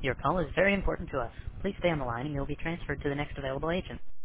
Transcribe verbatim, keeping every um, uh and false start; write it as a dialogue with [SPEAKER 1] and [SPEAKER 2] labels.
[SPEAKER 1] Your call is very important to us. Please stay on the line and you'll be transferred to the next available agent.